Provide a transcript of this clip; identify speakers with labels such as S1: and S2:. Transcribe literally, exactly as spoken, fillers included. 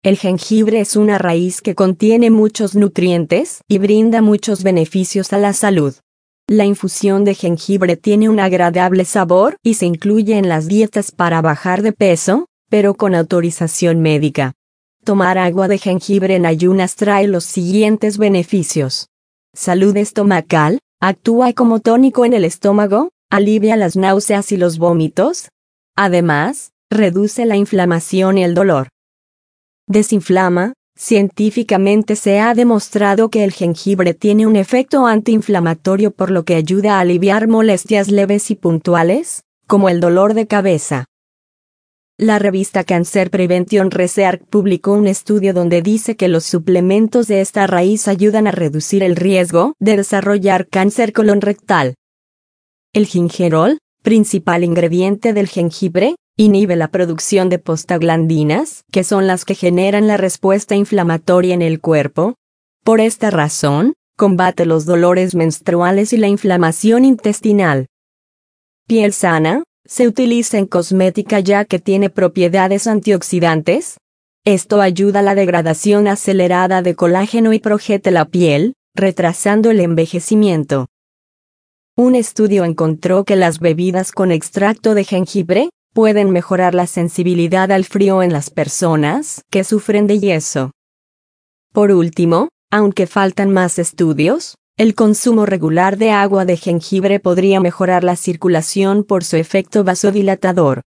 S1: El jengibre es una raíz que contiene muchos nutrientes y brinda muchos beneficios a la salud. La infusión de jengibre tiene un agradable sabor y se incluye en las dietas para bajar de peso, pero con autorización médica. Tomar agua de jengibre en ayunas trae los siguientes beneficios. Salud estomacal, actúa como tónico en el estómago, alivia las náuseas y los vómitos. Además, reduce la inflamación y el dolor. Desinflama. Científicamente se ha demostrado que el jengibre tiene un efecto antiinflamatorio, por lo que ayuda a aliviar molestias leves y puntuales, como el dolor de cabeza. La revista Cancer Prevention Research publicó un estudio donde dice que los suplementos de esta raíz ayudan a reducir el riesgo de desarrollar cáncer colon-rectal. El gingerol, principal ingrediente del jengibre, inhibe la producción de prostaglandinas, que son las que generan la respuesta inflamatoria en el cuerpo. Por esta razón, combate los dolores menstruales y la inflamación intestinal. Piel sana. Se utiliza en cosmética ya que tiene propiedades antioxidantes. Esto ayuda a la degradación acelerada de colágeno y protege la piel, retrasando el envejecimiento. Un estudio encontró que las bebidas con extracto de jengibre pueden mejorar la sensibilidad al frío en las personas que sufren de yeso. Por último, aunque faltan más estudios, el consumo regular de agua de jengibre podría mejorar la circulación por su efecto vasodilatador.